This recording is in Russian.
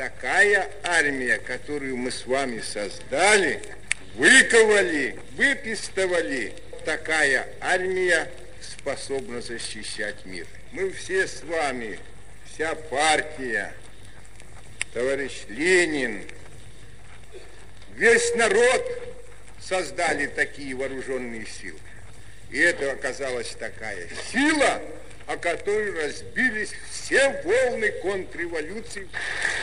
такая армия, которую мы с вами создали, выковали, выпистывали, такая армия способна защищать мир. Мы все с вами, вся партия, товарищ Ленин, весь народ создали такие вооруженные силы. И это оказалась такая сила, о которой разбились все волны контрреволюции.